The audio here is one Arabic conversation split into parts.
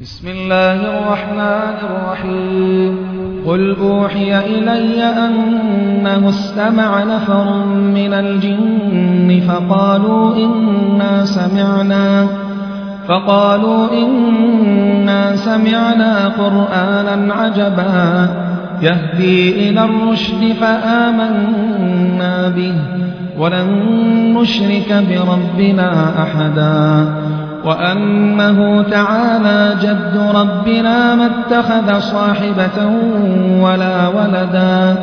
بسم الله الرحمن الرحيم قل أوحي إلي أنه استمع نفر من الجن فقالوا إنا سمعنا قرآنا عجبا يهدي إلى الرشد فآمنا به ولن نشرك بربنا أحدا وأنه تعالى جد ربنا ما اتخذ صاحبة ولا ولدا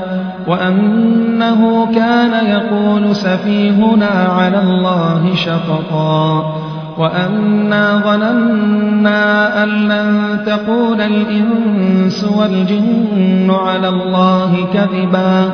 وأنه كان يقول سفيهنا على الله شططا وأنا ظننا أن لن تقول الإنس والجن على الله كذبا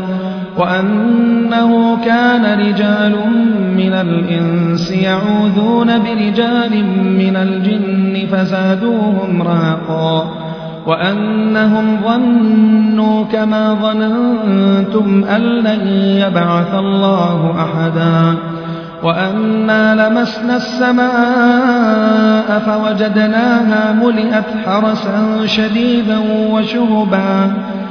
وأنه كان رجال من الإنس يعوذون برجال من الجن فزادوهم رهقا وأنهم ظنوا كما ظننتم أن لن يبعث الله أحدا وأنا لمسنا السماء فوجدناها ملئت حرسا شديدا وشهبا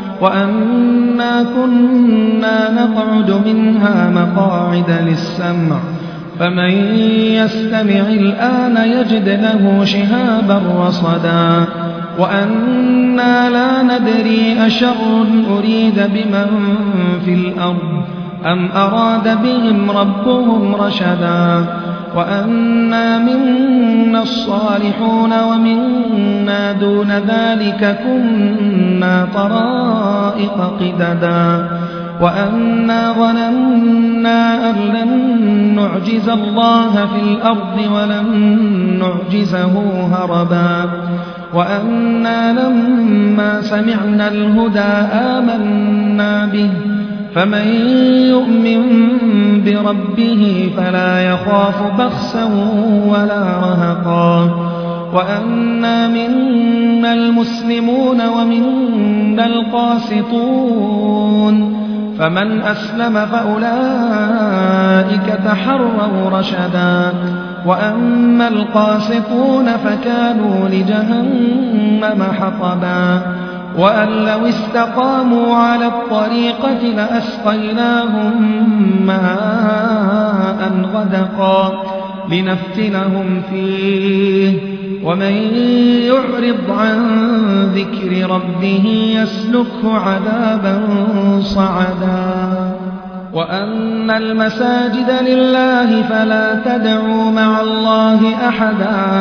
وأنا كنا نقعد منها مقاعد للسمع فمن يستمع الآن يجد له شهابا رصدا وأنا لا ندري أشر أريد بمن في الأرض أم أراد بهم ربهم رشدا وأنا منا الصالحون ومنا دون ذلك كنا طرائق قددا وأنا ظننا أن لن نعجز الله في الأرض ولن نعجزه هربا وأنا لما سمعنا الهدى آمنا به فمن يؤمن بربه فلا يخاف بخسا ولا رهقا وأنا منا المسلمون ومنا القاسطون فمن أسلم فأولئك تحروا رشدا وأما القاسطون فكانوا لجهنم حطبا وأن لو استقاموا على الطريقة لأسقيناهم ماء غدقا لنفتنهم فيه ومن يعرض عن ذكر ربه يسلكه عذابا صعدا وأن المساجد لله فلا تدعوا مع الله أحدا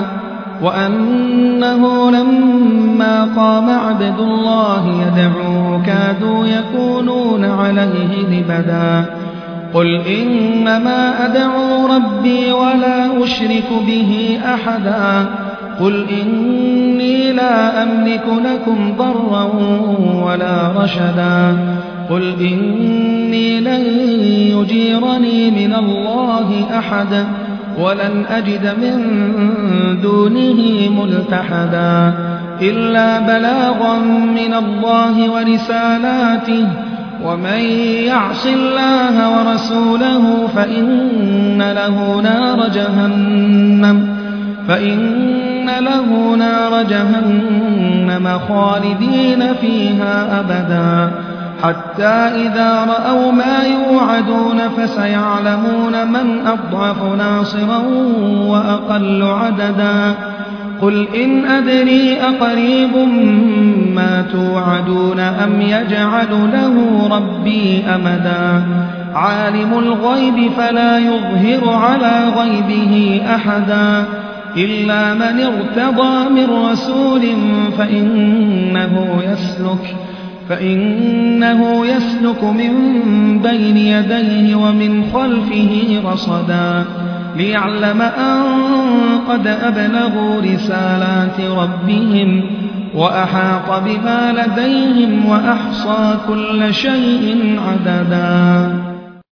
وأنه لما قام عبد الله يدعوه كادوا يكونون عليه لبدا قل إنما أدعو ربي ولا أشرك به أحدا قل إني لا أملك لكم ضرا ولا رشدا قل إني لن يجيرني من الله أحد ولن أجد من دونه ملتحدا إلا بلاغا من الله ورسالاته ومن يعص الله ورسوله فإن له نار جهنم خالدين فيها أبدا حتى إذا رأوا ما يوعدون فسيعلمون من أضعف ناصرا وأقل عددا قل إن أدري أقريب ما توعدون أم يجعل له ربي أمدا عالم الغيب فلا يظهر على غيبه أحدا إلا من ارتضى من رسول فإنه يسلك من بين يديه ومن خلفه رصدا ليعلم أن قد أبلغوا رسالات ربهم وأحاط بما لديهم وأحصى كل شيء عددا